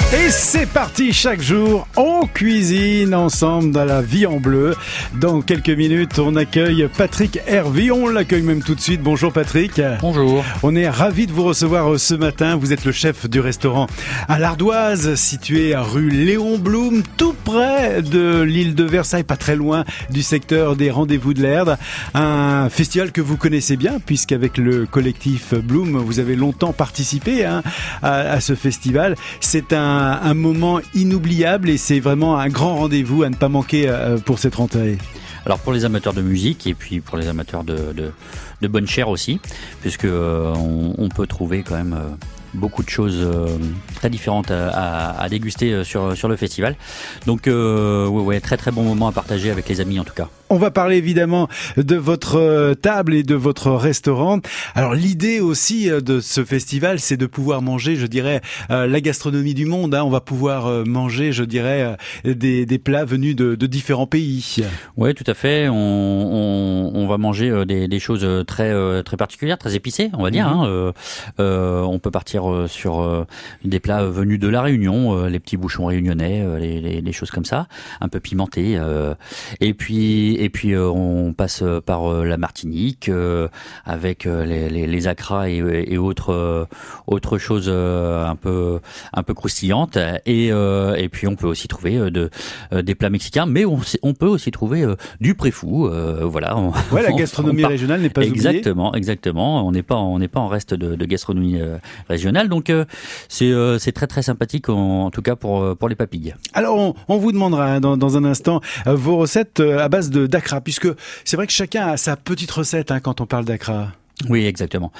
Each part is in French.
Et c'est parti, chaque jour, on cuisine ensemble dans la vie en bleu. Dans quelques minutes, on accueille Patrick Hervy. On l'accueille même tout de suite. Bonjour Patrick. Bonjour. On est ravis de vous recevoir ce matin. Vous êtes le chef du restaurant à l'Ardoise, situé à rue Léon Blum, tout près de l'île de Versailles, pas très loin du secteur des Rendez-vous de l'Erdre. Un festival que vous connaissez bien, puisqu'avec le collectif Blum, vous avez longtemps participé à ce festival. C'est un moment inoubliable et c'est vraiment un grand rendez-vous à ne pas manquer pour cette rentrée. Alors pour les amateurs de musique et puis pour les amateurs de bonne chair aussi, puisque on peut trouver quand même beaucoup de choses très différentes à déguster sur le festival. Donc ouais, très très bon moment à partager avec les amis en tout cas. On va parler évidemment de votre table et de votre restaurant. Alors l'idée aussi de ce festival, c'est de pouvoir manger, je dirais, la gastronomie du monde. On va pouvoir manger, je dirais, des plats venus de différents pays. Oui, tout à fait. On va manger des choses très très particulières, très épicées, on va dire. On peut partir sur des plats venus de la Réunion, les petits bouchons réunionnais, les choses comme ça, un peu pimentés. Et puis on passe par la Martinique avec les acras et autres choses un peu croustillantes. Et puis on peut aussi trouver des plats mexicains, mais on peut aussi trouver du préfou. Voilà. La gastronomie régionale n'est pas oubliée. Exactement. On n'est pas en reste de gastronomie régionale. Donc c'est très très sympathique en tout cas pour les papilles. Alors on vous demandera dans un instant vos recettes à base d'acra, puisque c'est vrai que chacun a sa petite recette quand on parle d'acra. Oui, exactement.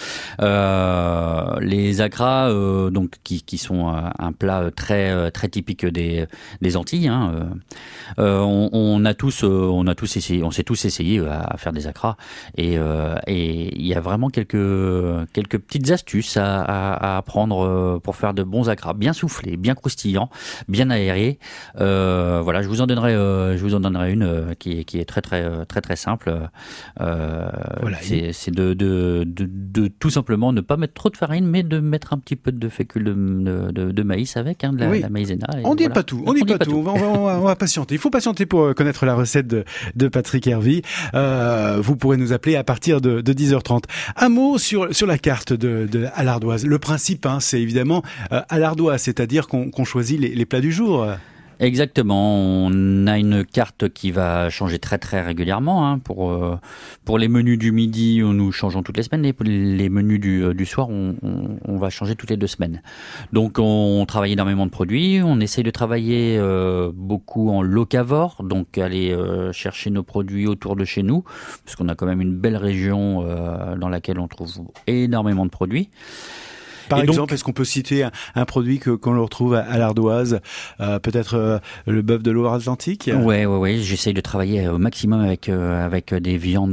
Les acras, donc qui sont un plat très très typique des Antilles. On a tous essayé, on s'est tous essayé à faire des acras, et il y a vraiment quelques petites astuces à apprendre pour faire de bons acras, bien soufflés, bien croustillants, bien aérés. Voilà, je vous en donnerai une qui est très très très très simple. C'est de tout simplement ne pas mettre trop de farine, mais de mettre un petit peu de fécule de maïs avec, la maïzena. On dit pas tout. On va patienter. Il faut patienter pour connaître la recette de Patrick Hervy. Vous pourrez nous appeler à partir de 10h30. Un mot sur la carte à l'Ardoise. Le principe, c'est évidemment à l'Ardoise, c'est-à-dire qu'on choisit les plats du jour. Exactement, on a une carte qui va changer très très régulièrement. Pour les menus du midi, nous changeons toutes les semaines, et pour les menus du soir, on va changer toutes les 2 semaines. Donc on travaille énormément de produits, on essaye de travailler beaucoup en locavore, donc aller chercher nos produits autour de chez nous, parce qu'on a quand même une belle région dans laquelle on trouve énormément de produits. Par exemple, est-ce qu'on peut citer un produit qu'on le retrouve à l'Ardoise, peut-être le bœuf de Loire-Atlantique? Oui. J'essaye de travailler au maximum avec des viandes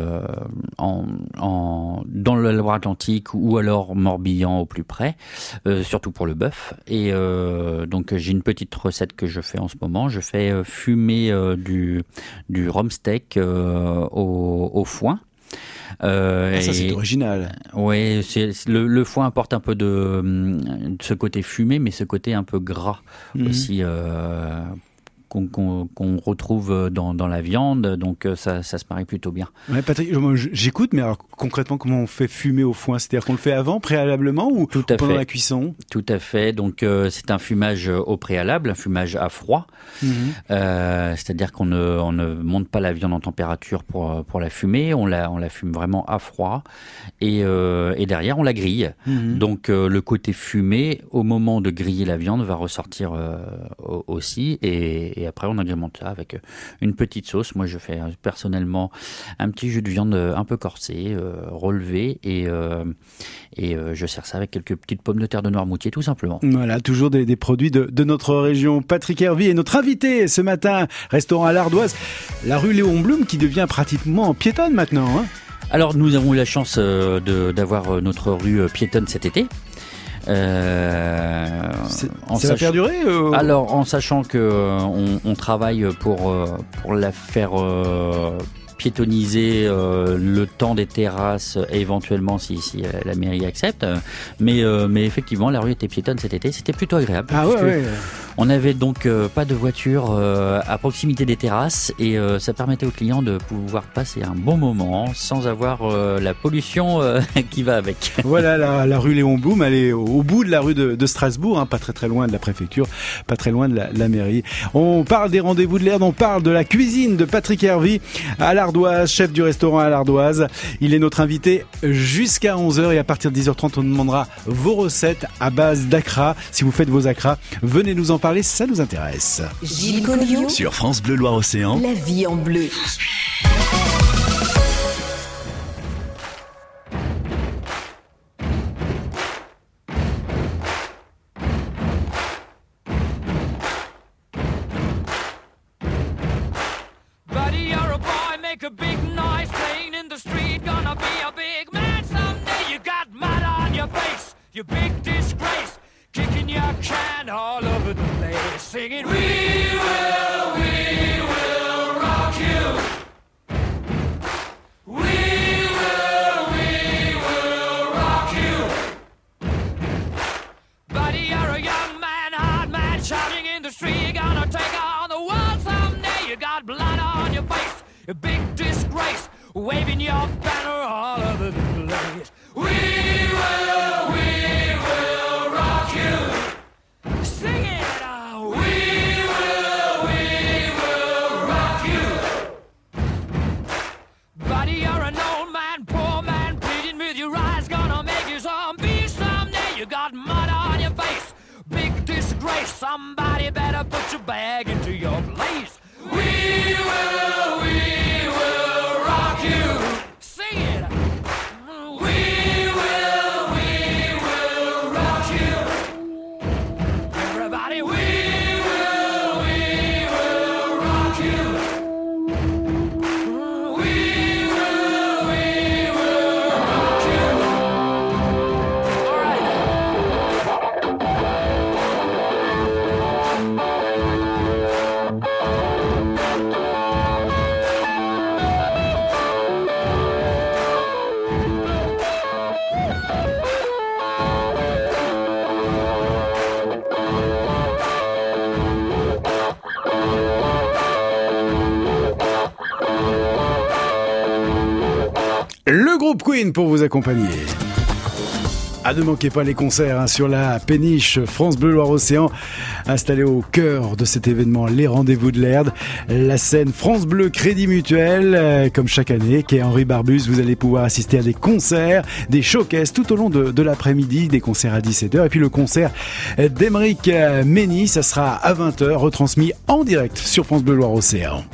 dans le Loire-Atlantique ou alors Morbihan au plus près, surtout pour le bœuf. Et donc j'ai une petite recette que je fais en ce moment. Je fais fumer du rhum steak au foin. Ça c'est original. Oui, le foin apporte un peu de ce côté fumé, mais ce côté un peu gras aussi qu'on retrouve dans la viande, donc ça se marie plutôt bien. Ouais, Patrick, j'écoute, mais alors concrètement, comment on fait fumer au foin? C'est-à-dire qu'on le fait avant, préalablement, ou pendant la cuisson? Tout à fait. Donc c'est un fumage au préalable, un fumage à froid. C'est-à-dire qu'on ne monte pas la viande en température pour la fumer, on la fume vraiment à froid, et derrière on la grille. Donc le côté fumé au moment de griller la viande va ressortir aussi, et après on agrémente ça avec une petite sauce. Moi je fais personnellement un petit jus de viande un peu corsé, relevé, et je sers ça avec quelques petites pommes de terre de Noirmoutier tout simplement. Voilà, toujours des produits de notre région. Patrick Hervy est notre invité ce matin, restaurant à l'Ardoise, la rue Léon Blum qui devient pratiquement piétonne maintenant. Alors nous avons eu la chance d'avoir notre rue piétonne cet été. Ça va perdurer Alors, en sachant que on travaille pour la faire piétonniser le temps des terrasses, éventuellement si la mairie accepte. Mais effectivement, la rue était piétonne cet été, c'était plutôt agréable. Ah ouais. On n'avait donc pas de voiture à proximité des terrasses et ça permettait aux clients de pouvoir passer un bon moment sans avoir la pollution qui va avec. Voilà, la rue Léon Blum, elle est au bout de la rue de Strasbourg, hein, pas très loin de la préfecture, pas très loin de la mairie. On parle des rendez-vous de l'Erd, on parle de la cuisine de Patrick Hervy à l'Ardoise, chef du restaurant à l'Ardoise. Il est notre invité jusqu'à 11h et à partir de 10h30, on demandera vos recettes à base d'acra. Si vous faites vos acras, venez nous en parler, ça nous intéresse. Gilles Colliot sur France Bleu Loire-Océan. La vie en bleu. Make a big noise playing in the street. Gonna be a big man someday. You got mud on your face, you big disgrace. Kicking your can all over the place. Singing, we will rock you. We will rock you. Buddy, you're a young man, hard man, shouting in the street. You're gonna take on the world someday. You got blood on your face, a big disgrace, waving your banner all over the place. We will rock you. Sing it out. We will rock you. Buddy, you're an old man, poor man, pleading with your eyes, gonna make you zombie someday. You got mud on your face, big disgrace. Somebody better put your bag into your place. We will rock you. Sing it. We will rock you. Everybody, we will rock you. We will rock you. All right. Le groupe Queen pour vous accompagner. Ah, ne manquez pas les concerts sur la péniche France Bleu Loire-Océan, installée au cœur de cet événement, les rendez-vous de l'Erd. La scène France Bleu Crédit Mutuel, comme chaque année, qui est Henri Barbus. Vous allez pouvoir assister à des concerts, des showcases tout au long de l'après-midi, des concerts à 17h. Et puis le concert d'Aymeric Mény, ça sera à 20h, retransmis en direct sur France Bleu Loire-Océan.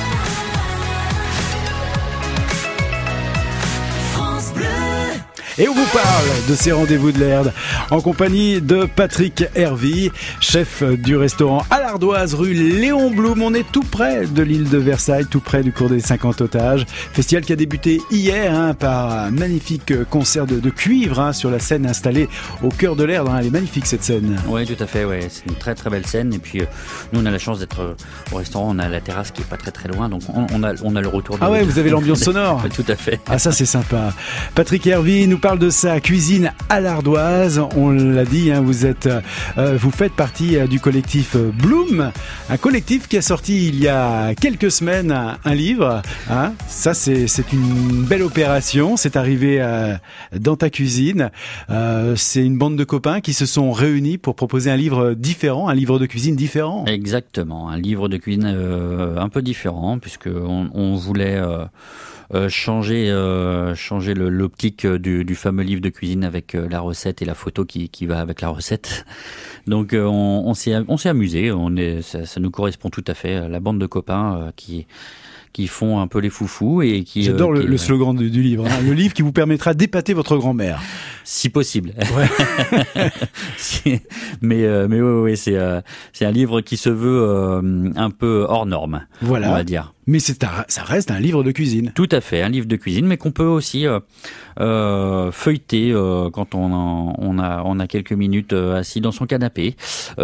Et on vous parle de ces rendez-vous de l'Erd en compagnie de Patrick Hervy, chef du restaurant à l'Ardoise, rue Léon Blum. On est tout près de l'île de Versailles, tout près du cours des 50 otages. Festival qui a débuté hier par un magnifique concert de cuivre sur la scène installée au cœur de l'Erd. Elle est magnifique cette scène. Oui, tout à fait. Ouais. C'est une très très belle scène. Et puis nous on a la chance d'être au restaurant. On a la terrasse qui est pas très loin, donc on a le retour. Ah ouais, vous avez l'ambiance sonore. Tout à fait. Ah ça c'est sympa. Patrick Hervy nous parle de sa cuisine à l'Ardoise. On l'a dit, vous faites partie du collectif Bloom, un collectif qui a sorti il y a quelques semaines un livre. Ça c'est une belle opération. C'est arrivé dans ta cuisine. C'est une bande de copains qui se sont réunis pour proposer un livre différent, un livre de cuisine différent. Exactement, un livre de cuisine un peu différent puisque on voulait changer l'optique du fameux livre de cuisine avec la recette et la photo qui va avec la recette. Donc on s'est amusé, ça nous correspond tout à fait, la bande de copains qui font un peu les foufous et qui... J'adore le slogan du livre, le livre qui vous permettra d'épater votre grand-mère. Si possible. Ouais. mais oui, c'est un livre qui se veut un peu hors norme, Voilà. on va dire. Mais ça reste un livre de cuisine. Tout à fait, un livre de cuisine, mais qu'on peut aussi feuilleter quand on a quelques minutes assis dans son canapé.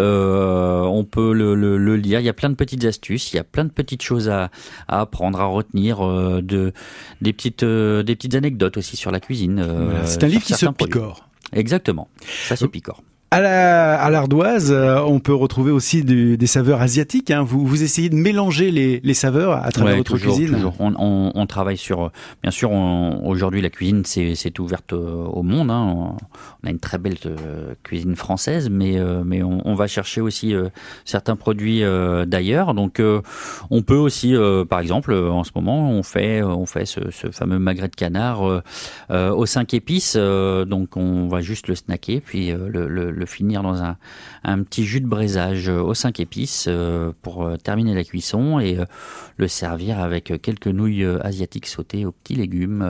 On peut le lire. Il y a plein de petites astuces, il y a plein de petites choses à apprendre, à retenir, des petites anecdotes aussi sur la cuisine. Voilà. C'est un livre qui se picore. Exactement, ça se picore. À l'Ardoise, on peut retrouver aussi des saveurs asiatiques. Hein. Vous essayez de mélanger les saveurs à travers votre cuisine. Toujours. On travaille sur. Bien sûr, aujourd'hui la cuisine c'est ouverte au monde. Hein. On a une très belle cuisine française, mais on va chercher aussi certains produits d'ailleurs. Donc on peut aussi, par exemple, en ce moment, on fait ce fameux magret de canard aux 5 épices. Donc on va juste le snacker, puis le finir dans un petit jus de braisage aux 5 épices pour terminer la cuisson et le servir avec quelques nouilles asiatiques sautées aux petits légumes,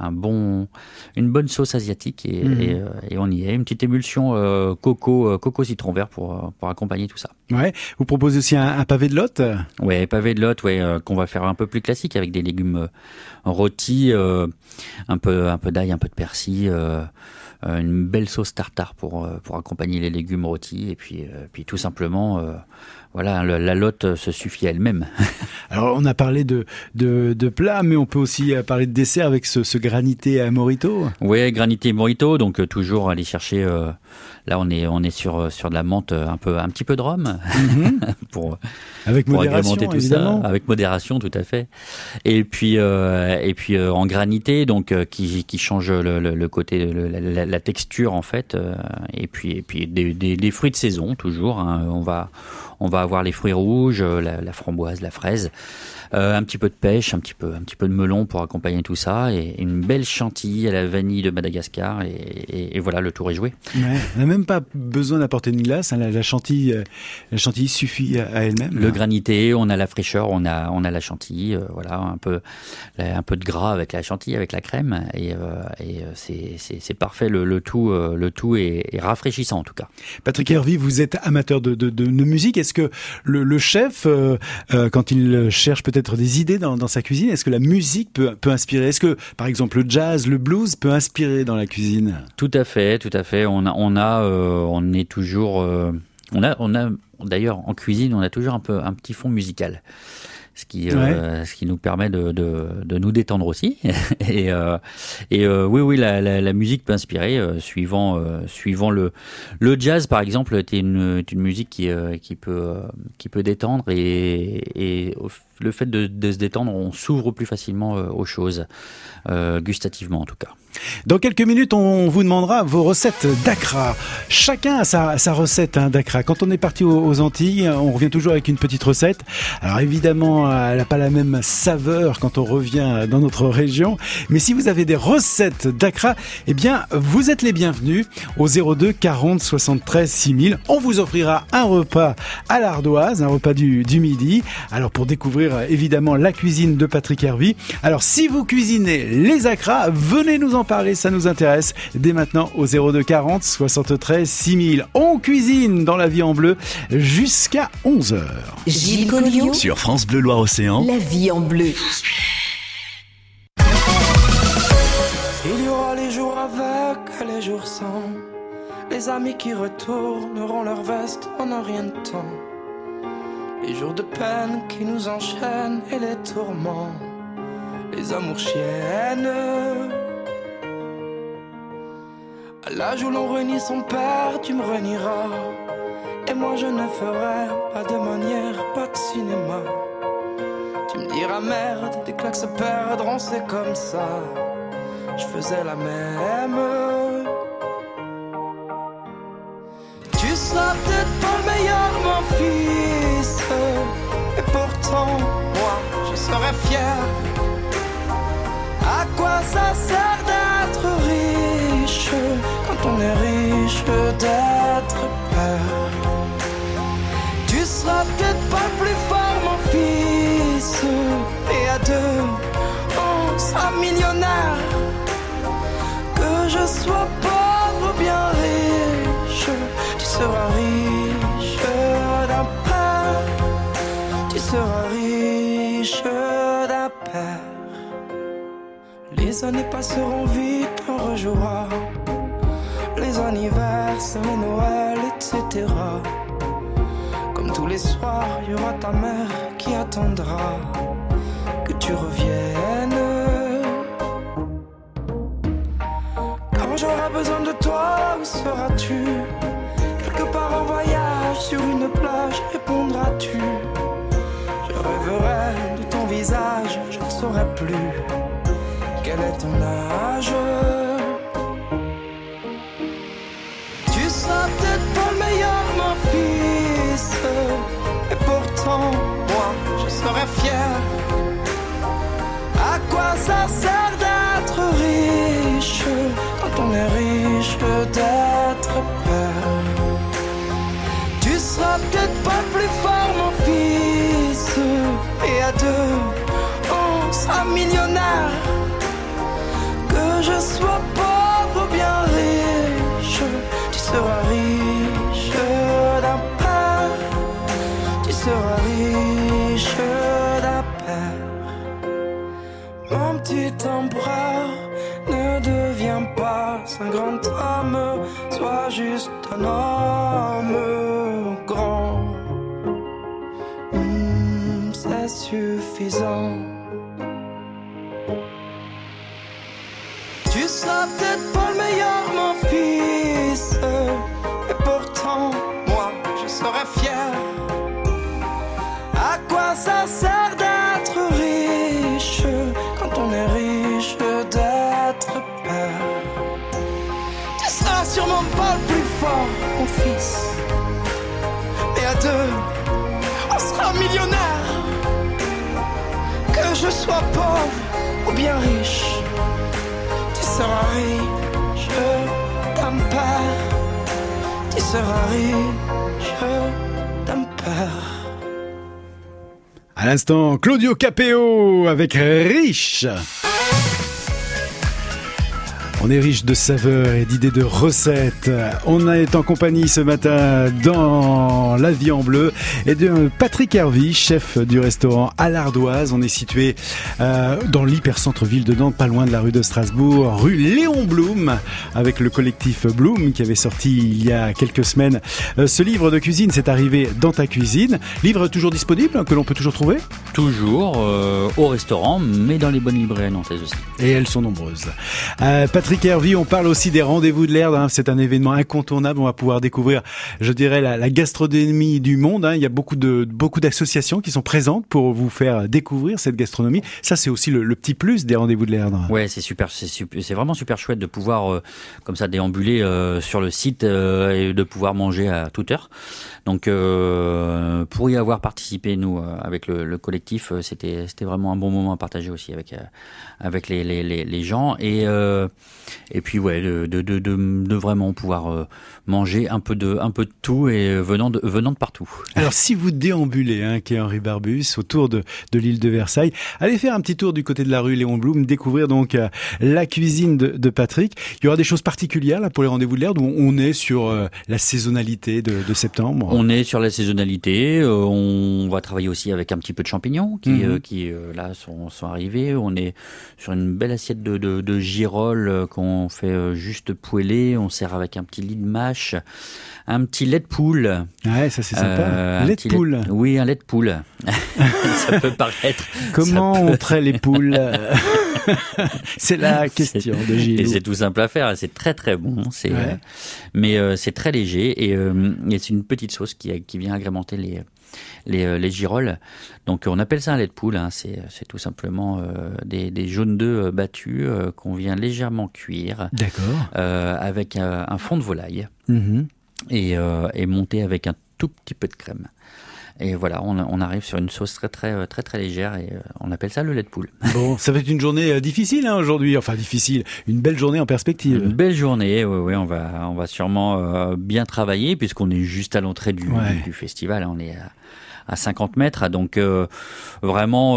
une bonne sauce asiatique et on y est. Une petite émulsion coco citron vert pour accompagner tout ça. Ouais. Vous proposez aussi un pavé de lotte. Ouais, pavé de lotte, qu'on va faire un peu plus classique avec des légumes rôtis, un peu d'ail, un peu de persil. Une belle sauce tartare pour accompagner les légumes rôtis et puis tout simplement voilà, la lotte se suffit à elle-même. Alors on a parlé de plats, mais on peut aussi parler de dessert avec ce granité morito. Oui, granité morito, donc toujours aller chercher. Là, on est sur de la menthe, un petit peu de rhum pour agrémenter tout évidemment. Ça, avec modération, tout à fait. Et puis en granité, donc qui change le côté, la texture en fait. Et puis des fruits de saison toujours. Hein. On va avoir les fruits rouges, la framboise, la fraise, un petit peu de pêche, un petit peu de melon pour accompagner tout ça, et une belle chantilly à la vanille de Madagascar, et voilà, le tour est joué. Ouais, on n'a même pas besoin d'apporter une glace, hein, la chantilly suffit à elle-même. Le granité, on a la fraîcheur, on a la chantilly, voilà, un peu de gras avec la chantilly, avec la crème, et c'est parfait. Le tout est rafraîchissant en tout cas. Patrick Hervy, vous êtes amateur de musique. Est-ce que le chef, quand il cherche peut-être des idées dans sa cuisine, est-ce que la musique peut inspirer? Est-ce que, par exemple, le jazz, le blues peut inspirer dans la cuisine? Tout à fait. On est toujours, on a d'ailleurs en cuisine, on a toujours un petit fond musical. Ce qui nous permet de nous détendre aussi. Et oui, la musique peut inspirer, suivant le jazz par exemple, est une musique qui peut détendre, et le fait de se détendre, on s'ouvre plus facilement aux choses, gustativement en tout cas. Dans quelques minutes, on vous demandera vos recettes d'Accra. Chacun a sa recette d'Accra. Quand on est parti aux Antilles, on revient toujours avec une petite recette. Alors évidemment, elle n'a pas la même saveur quand on revient dans notre région. Mais si vous avez des recettes d'Accra, eh bien, vous êtes les bienvenus au 02 40 73 6000. On vous offrira un repas à l'Ardoise, un repas du midi. Alors pour découvrir évidemment la cuisine de Patrick Hervy. Alors si vous cuisinez les Accra, venez nous en parler, ça nous intéresse. Dès maintenant au 02 40 73 6000. On cuisine dans La Vie en Bleu jusqu'à 11h. Gilles Colliot sur France Bleu Loire-Océan. La Vie en Bleu. Il y aura les jours avec, les jours sans. Les amis qui retourneront leur veste en un rien de temps. Les jours de peine qui nous enchaînent et les tourments. Les amours chiennes. À l'âge où l'on renie son père, tu me renieras. Et moi je ne ferai pas de manière, pas de cinéma. Tu me diras merde, des claques se perdront, c'est comme ça. Je faisais la même. Tu seras peut-être pas le meilleur, mon fils. Et pourtant, moi, je serai fier. À quoi ça sert d'être riche quand on est riche d'être père? Tu seras peut-être pas le plus fort, mon fils, et à deux, on sera millionnaire. Que je sois pauvre Les années passeront vite, on rejouera les anniversaires, les Noëls, etc. Comme tous les soirs, il y aura ta mère qui attendra que tu reviennes. Quand j'aurai besoin de toi, où seras-tu? Quelque part en voyage, sur une plage, répondras-tu? Je rêverai de ton visage, je ne saurais plus quel est ton âge. Tu seras peut-être pas le meilleur, mon fils, et pourtant, moi, je serais fier. À quoi ça sert d'être riche quand on est riche d'être père? Tu seras peut-être pas plus fort, mon fils, et à deux, on sera millionnaire. Que je sois pauvre ou bien riche, tu seras riche d'un père. Tu seras riche d'un père. Mon petit empereur, ne deviens pas un grand homme, sois juste un homme grand. C'est suffisant. Tu seras peut-être pas le meilleur, mon fils, et pourtant, moi, je serais fier. À quoi ça sert d'être riche quand on est riche d'être père? Tu seras sûrement pas le plus fort, mon fils, mais à deux, on sera millionnaire. Que je sois pauvre ou bien riche, tu seras riche d'un père. Tu seras riche d'un père. À l'instant, Claudio Capéo avec Riche. On est riche de saveurs et d'idées de recettes. On est en compagnie ce matin dans La Vie en Bleu et de Patrick Hervy, chef du restaurant à l'Ardoise. On est situé dans l'hypercentre-ville de Nantes, pas loin de la rue de Strasbourg, rue Léon Blum, avec le collectif Blum qui avait sorti il y a quelques semaines ce livre de cuisine. C'est arrivé dans ta cuisine. Livre toujours disponible, que l'on peut toujours trouver? Toujours au restaurant, mais dans les bonnes librairies nantaises aussi. Et elles sont nombreuses. Patrick Hervy, on parle aussi des rendez-vous de l'Erdre, hein. C'est un événement incontournable. On va pouvoir découvrir, je dirais, la gastronomie du monde, hein. Il y a beaucoup d'associations qui sont présentes pour vous faire découvrir cette gastronomie. Ça, c'est aussi le petit plus des rendez-vous de l'Erdre. Ouais, c'est super, c'est vraiment super chouette de pouvoir comme ça déambuler sur le site et de pouvoir manger à toute heure. Donc pour y avoir participé, nous avec le collectif, c'était vraiment un bon moment à partager aussi avec les gens et puis ouais, de vraiment pouvoir manger un peu de tout et venant de partout. Alors si vous déambulez, hein, quai Henri Barbus, autour de l'île de Versailles, allez faire un petit tour du côté de la rue Léon Blum, découvrir donc la cuisine de Patrick. Il y aura des choses particulières là pour les rendez-vous de l'Erdre, où on est sur la saisonnalité de septembre. On est sur la saisonnalité. On va travailler aussi avec un petit peu de champignons qui là sont arrivés. On est sur une belle assiette de girolles qu'on fait juste poêler. On sert avec un petit lit de mâche, un petit lait de poule. Ouais, ça c'est sympa. Lait de poule. Oui, un lait de poule. Ça peut paraître. Comment on traite les poules? C'est la question de Gilles. Et c'est tout simple à faire. C'est très très bon. Mais c'est très léger et c'est une petite sauce qui vient agrémenter les girolles. Donc on appelle ça un lait de poule, hein. C'est tout simplement des jaunes d'œufs battus qu'on vient légèrement cuire. D'accord. Avec un fond de volaille et monté avec un tout petit peu de crème. Et voilà, on arrive sur une sauce très très très très légère et on appelle ça le lait de poule. Bon, ça va être une journée difficile, hein, aujourd'hui. Enfin difficile, une belle journée en perspective. Une belle journée, oui, on va sûrement bien travailler puisqu'on est juste à l'entrée du festival. On est à 50 mètres, donc vraiment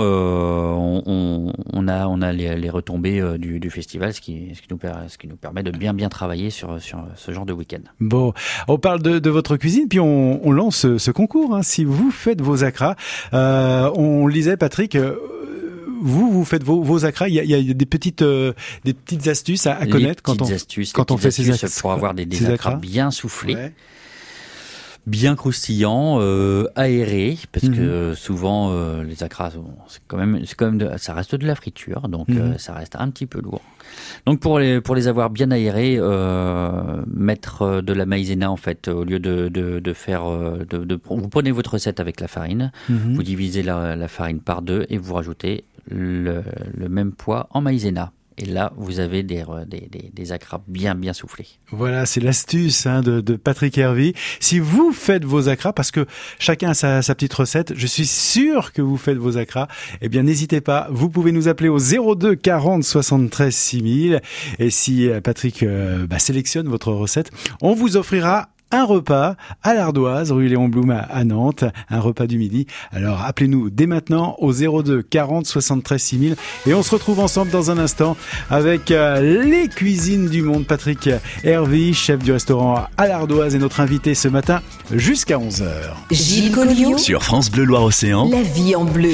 on a les retombées du festival, ce qui nous permet de bien travailler sur ce genre de week-end. Bon, on parle de votre cuisine, puis on lance ce concours, hein. Si vous faites vos acras, on lisait, Patrick, vous faites vos acras. Il y a des petites astuces à connaître quand on fait ces acras pour avoir des acras bien soufflés. Ouais. Bien croustillant, aéré, parce que souvent les acras, c'est quand même ça reste de la friture, donc ça reste un petit peu lourd. Donc pour les avoir bien aérés, mettre de la maïzena en fait, au lieu de faire, vous prenez votre recette avec la farine, vous divisez la farine par 2 et vous rajoutez le même poids en maïzena. Et là, vous avez des acras bien soufflés. Voilà, c'est l'astuce de Patrick Hervy. Si vous faites vos acras, parce que chacun a sa petite recette, je suis sûr que vous faites vos acras, eh bien n'hésitez pas, vous pouvez nous appeler au 02 40 73 6000. Et si Patrick sélectionne votre recette, on vous offrira un repas à l'Ardoise, rue Léon Blum à Nantes, un repas du midi. Alors appelez-nous dès maintenant au 02 40 73 6000 et on se retrouve ensemble dans un instant avec les cuisines du monde. Patrick Hervy, chef du restaurant à l'Ardoise, est notre invité ce matin jusqu'à 11h. Gilles Colliot sur France Bleu Loire-Océan. La vie en bleu.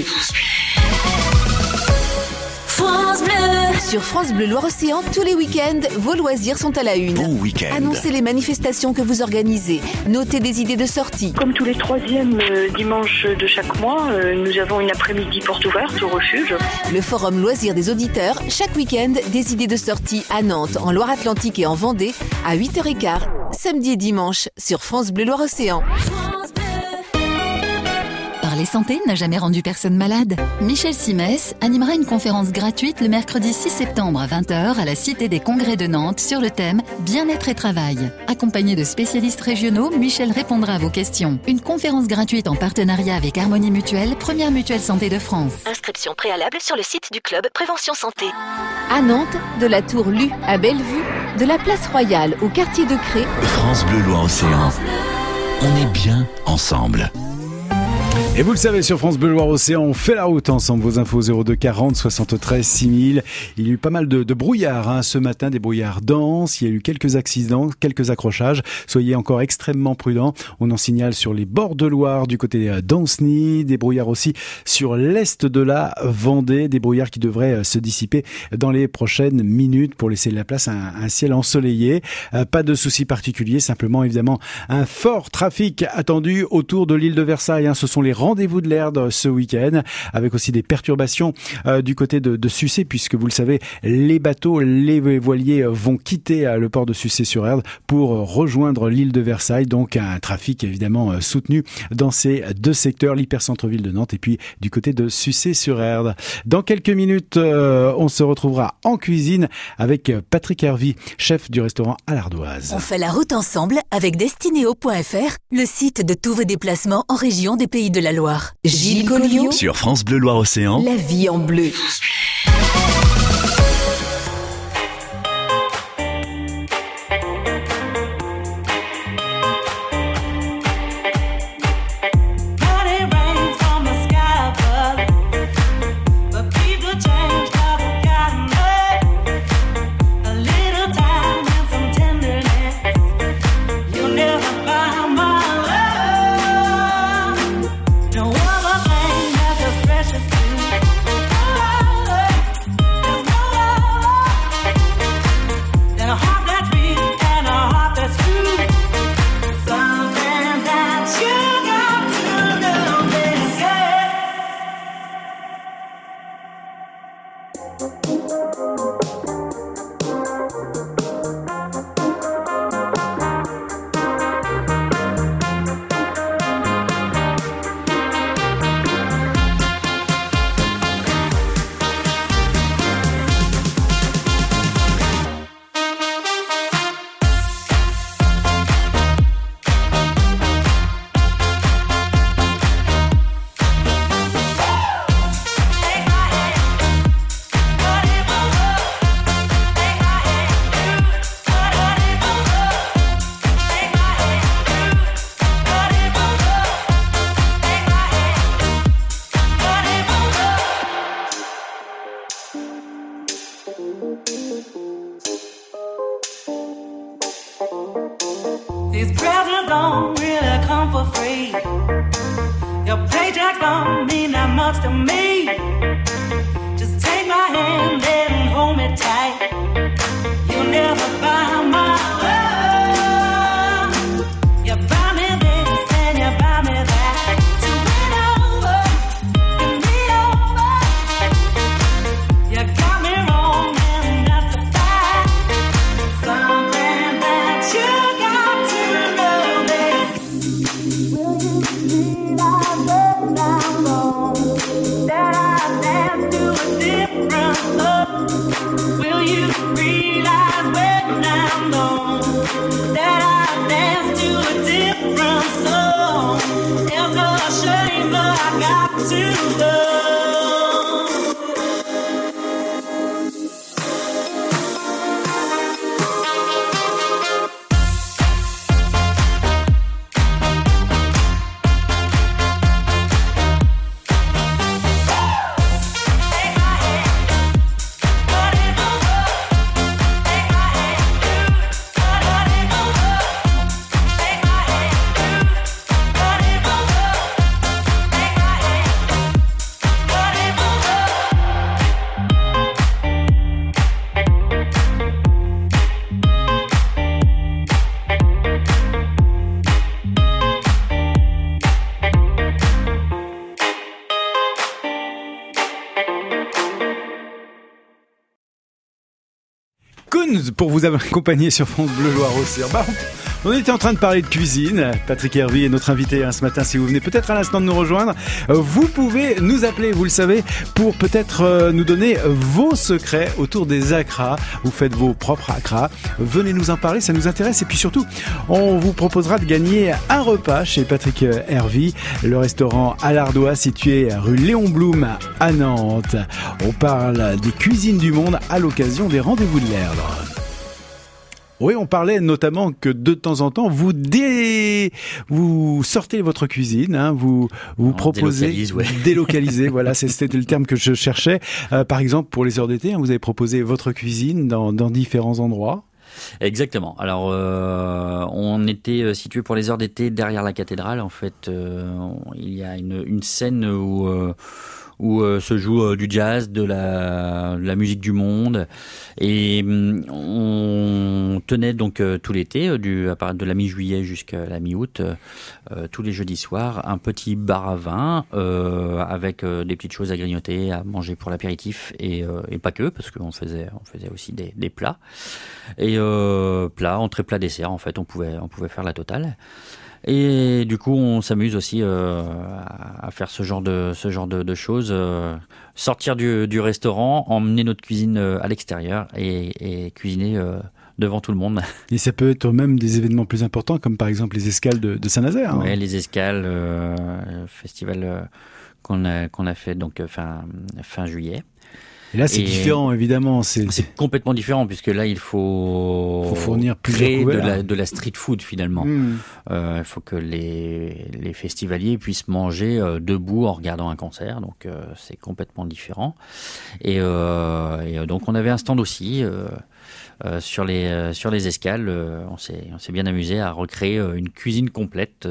France Bleu. Sur France Bleu Loire-Océan, tous les week-ends, vos loisirs sont à la une. Bon week-end. Annoncez les manifestations que vous organisez. Notez des idées de sortie. Comme tous les troisièmes dimanches de chaque mois, nous avons une après-midi porte ouverte au refuge. Le forum loisirs des auditeurs, chaque week-end, des idées de sortie à Nantes, en Loire-Atlantique et en Vendée, à 8h15, samedi et dimanche, sur France Bleu Loire-Océan. Parler santé n'a jamais rendu personne malade. Michel Simès animera une conférence gratuite le mercredi 6 septembre à 20h à la Cité des Congrès de Nantes sur le thème Bien-être et travail. Accompagné de spécialistes régionaux, Michel répondra à vos questions. Une conférence gratuite en partenariat avec Harmonie Mutuelle, première mutuelle santé de France. Inscription préalable sur le site du club Prévention Santé. À Nantes, de la Tour Lu à Bellevue, de la Place Royale au quartier de Cré. France Bleu Loire-Océan. On est bien ensemble. Et vous le savez, sur France Bleu Loire-Océan, on fait la route ensemble. Vos infos 02 40 73 6000. Il y a eu pas mal de brouillard ce matin, des brouillards denses. Il y a eu quelques accidents, quelques accrochages. Soyez encore extrêmement prudents. On en signale sur les bords de Loire, du côté d'Ancenis. Des brouillards aussi sur l'est de la Vendée. Des brouillards qui devraient se dissiper dans les prochaines minutes pour laisser la place à un ciel ensoleillé. Pas de soucis particuliers, simplement évidemment un fort trafic attendu autour de l'île de Versailles. Ce sont les rendez-vous de l'Erdre ce week-end, avec aussi des perturbations du côté de Sucé, puisque vous le savez, les bateaux, les voiliers vont quitter le port de Sucé-sur-Erdre pour rejoindre l'île de Versailles. Donc un trafic évidemment soutenu dans ces deux secteurs, l'hypercentre-ville de Nantes et puis du côté de Sucé-sur-Erdre. Dans quelques minutes, on se retrouvera en cuisine avec Patrick Hervy, chef du restaurant à l'Ardoise. On fait la route ensemble avec Destinéo.fr, le site de tous vos déplacements en région des Pays de la Loire. Gilles Colliot sur France Bleu Loire-Océan. La vie en bleu. These presents don't really come for free. Your paychecks don't mean that much to me. Just to love. Pour vous accompagner sur France Bleu Loire-Océan. On était en train de parler de cuisine. Patrick Hervy est notre invité ce matin. Si vous venez peut-être à l'instant de nous rejoindre, vous pouvez nous appeler, vous le savez, pour peut-être nous donner vos secrets autour des acras. Vous faites vos propres acras. Venez nous en parler, ça nous intéresse. Et puis surtout, on vous proposera de gagner un repas chez Patrick Hervy, le restaurant à l'Ardoise situé rue Léon Blum à Nantes. On parle des cuisines du monde à l'occasion des rendez-vous de l'Erdre. Oui, on parlait notamment que de temps en temps, vous sortez votre cuisine, vous proposez, délocaliser, voilà, c'était le terme que je cherchais. Par exemple, pour les heures d'été, vous avez proposé votre cuisine dans différents endroits. Exactement. Alors, on était situé pour les heures d'été derrière la cathédrale. En fait, il y a une scène où se joue du jazz, de la musique du monde, et on tenait donc tout l'été, de la mi-juillet jusqu'à la mi-août, tous les jeudis soirs, un petit bar à vin avec des petites choses à grignoter, à manger pour l'apéritif et pas que, parce qu'on faisait aussi des plats et plats, entrée, plat, dessert. En fait, on pouvait faire la totale. Et du coup, on s'amuse aussi à faire ce genre de choses, sortir du restaurant, emmener notre cuisine à l'extérieur et cuisiner devant tout le monde. Et ça peut être même des événements plus importants, comme par exemple les escales de Saint-Nazaire. Oui, les escales, festival qu'on a fait donc fin juillet. Et là, c'est différent, évidemment. C'est complètement différent, puisque là, il faut fournir créer de la street food, finalement. Il faut que les festivaliers puissent manger debout en regardant un concert. Donc, c'est complètement différent. Et donc, on avait un stand aussi sur les escales. On s'est bien amusé à recréer une cuisine complète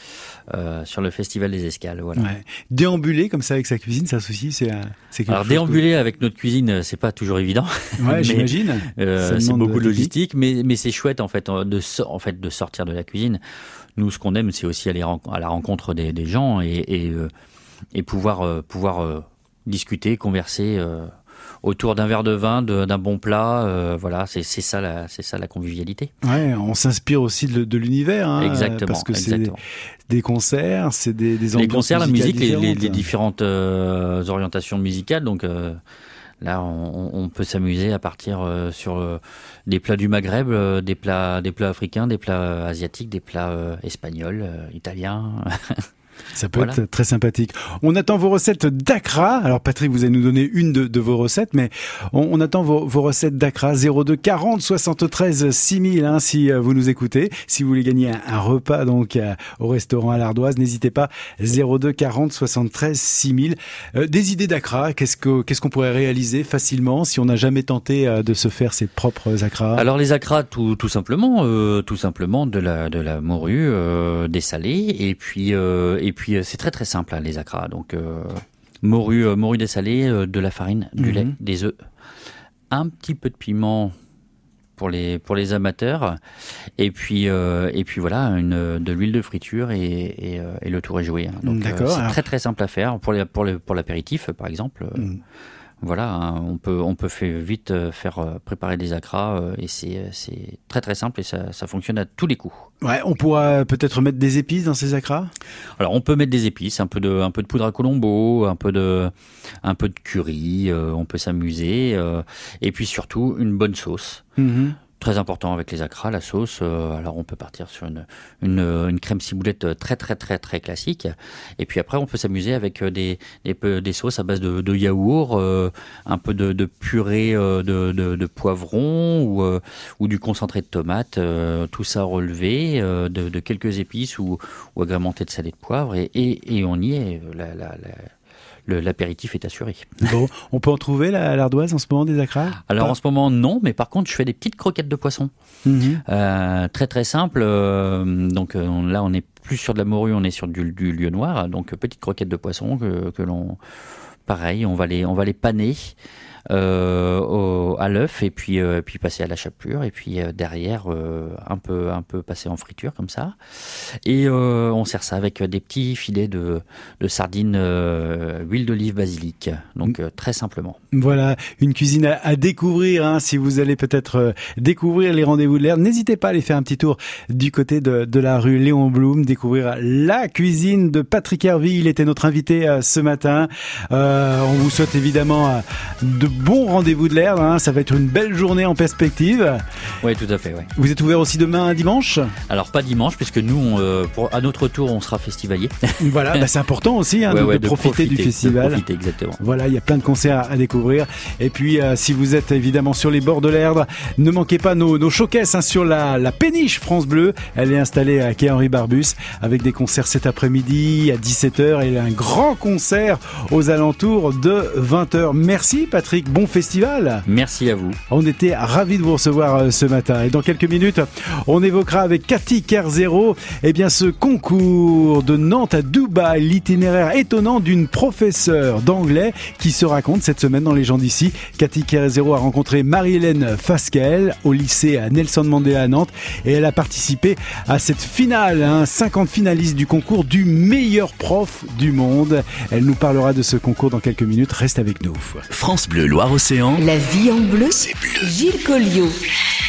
sur le festival des escales. Voilà. Ouais. Déambuler comme ça avec sa cuisine, ça aussi, c'est quelque chose. Alors déambuler avec notre cuisine, c'est pas toujours évident. Ouais, j'imagine. C'est beaucoup de logistique, mais c'est chouette en fait de sortir de la cuisine. Nous, ce qu'on aime, c'est aussi aller à la rencontre des gens et pouvoir discuter, converser. Autour d'un verre de vin, d'un bon plat, voilà, c'est ça la convivialité. Ouais, on s'inspire aussi de l'univers, exactement, parce que c'est des concerts, c'est des ambiances. Les concerts, la musique, les différentes orientations musicales, donc là, on peut s'amuser à partir sur des plats du Maghreb, des plats africains, des plats asiatiques, des plats espagnols, italiens. Ça peut être très sympathique. On attend vos recettes d'Accra. Alors Patrick, vous allez nous donner une de vos recettes, mais on attend vos recettes d'Accra. 02 40 73 6000 si vous nous écoutez. Si vous voulez gagner un repas donc au restaurant à l'Ardoise, n'hésitez pas. 02 40 73 6000. Des idées d'Accra, qu'est-ce qu'on pourrait réaliser facilement si on n'a jamais tenté de se faire ses propres Accra? Alors les Accra, tout simplement de la morue dessalée et puis c'est très très simple les Accra. Donc morue dessalée, de la farine, du lait, des œufs, un petit peu de piment pour les amateurs et puis voilà de l'huile de friture et le tour est joué. Donc c'est très très simple à faire pour l'apéritif par exemple. Voilà, on peut vite faire préparer des Accra et c'est très très simple et ça fonctionne à tous les coups. Ouais, on pourra peut-être mettre des épices dans ces Accra. Alors on peut mettre des épices, un peu de poudre à Colombo, un peu de curry, on peut s'amuser et puis surtout une bonne sauce. Très important avec les acras, la sauce. Alors on peut partir sur une crème ciboulette très très très très classique. Et puis après on peut s'amuser avec des sauces à base de yaourt, un peu de purée de poivron ou du concentré de tomate. Tout ça relevé de quelques épices ou agrémenté de salé de poivre et on y est. L'apéritif est assuré. Bon, on peut en trouver à l'Ardoise en ce moment des acras ? Alors en ce moment non, mais par contre je fais des petites croquettes de poisson. Très très simple. Donc là on n'est plus sur de la morue, on est sur du lieu noir. Donc petites croquettes de poisson que l'on, pareil, on va les paner à l'œuf et puis passer à la chapelure et puis derrière un peu passer en friture comme ça et on sert ça avec des petits filets de sardines huile d'olive basilic, donc très simplement. Voilà, une cuisine à découvrir, hein, si vous allez peut-être découvrir les rendez-vous de l'Erdre, n'hésitez pas à aller faire un petit tour du côté de la rue Léon Blum, découvrir la cuisine de Patrick Hervy. Il était notre invité ce matin. On vous souhaite évidemment de bons rendez-vous de l'Erdre, hein. Ça va être une belle journée en perspective. Oui, tout à fait. Ouais. Vous êtes ouvert aussi demain dimanche ? Alors pas dimanche, puisque nous, à notre tour, on sera festivalier. Voilà, c'est important aussi hein, de profiter du festival. De profiter, exactement. Voilà, il y a plein de concerts à découvrir. Et puis, si vous êtes évidemment sur les bords de l'Erdre, ne manquez pas nos showcases hein, sur la péniche France Bleu. Elle est installée à quai Henri Barbus avec des concerts cet après-midi à 17h et un grand concert aux alentours de 20h. Merci Patrick, bon festival. Merci à vous. On était ravis de vous recevoir ce matin. Et dans quelques minutes, on évoquera avec Cathy Kerzero ce concours de Nantes à Dubaï, l'itinéraire étonnant d'une professeure d'anglais qui se raconte cette semaine dans Les gens d'ici. Cathy Kerzero a rencontré Marie-Hélène Fasquelle au lycée à Nelson Mandela à Nantes et elle a participé à cette finale, 50 finalistes du concours du meilleur prof du monde. Elle nous parlera de ce concours dans quelques minutes. Reste avec nous. France Bleu Loire-Océan. La vie en bleu, c'est bleu. Gilles Colliot.